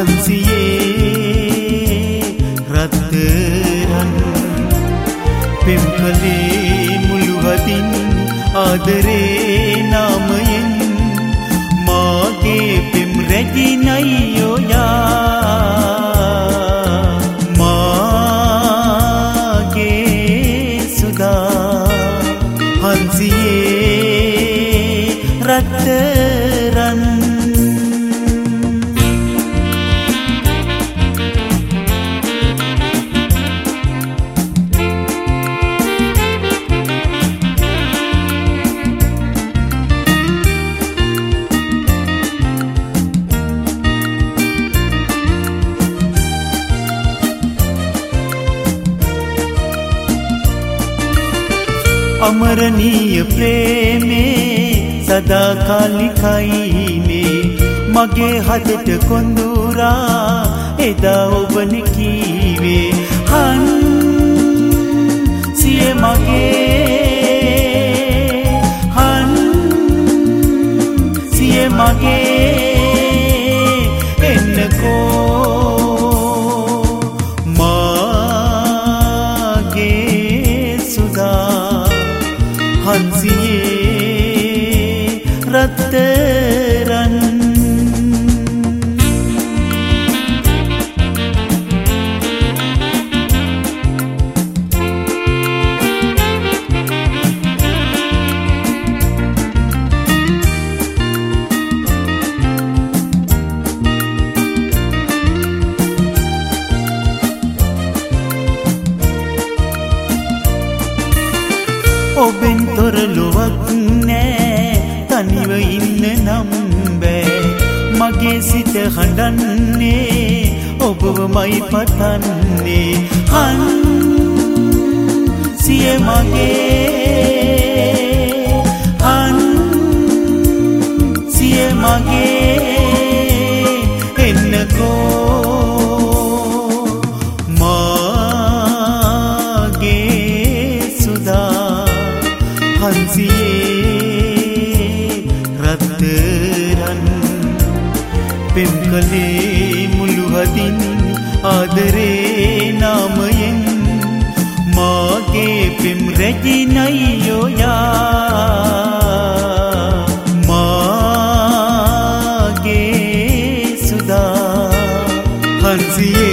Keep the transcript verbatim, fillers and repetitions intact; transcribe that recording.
හන්සියේ රත්තරන් පෙම් කලේ මුළු හදින් ආදරේ නාමයෙන් මාගේ පෙම් රැජිනයි ඔයා මාගේ සුදා හන්සියේ රත්තරන් अमरनीय प्रेमे सदा कालिकाई में मगे हदट कोंदूरा एदा ओबन कीवे हन सिए मगे हन सिए मगे एनको मागे सुदा හන්සියේ රත්තරන් ඔබෙන් තොර ලොවක් නෑ තනිව ඉන්න නම් බෑ මගේ සිත හඬන්නේ ඔබවමයි පතන්නේ හන් සිය මගේ හන් සිය මගේ එන්නකෝ හන්සියේ රත්තරන් පෙම් කලේ මුළු හදින් ආදරේ නාමයෙන් මාගේ පෙම් රැජිනයි ඔයා මාගේ සුදා හන්සියේ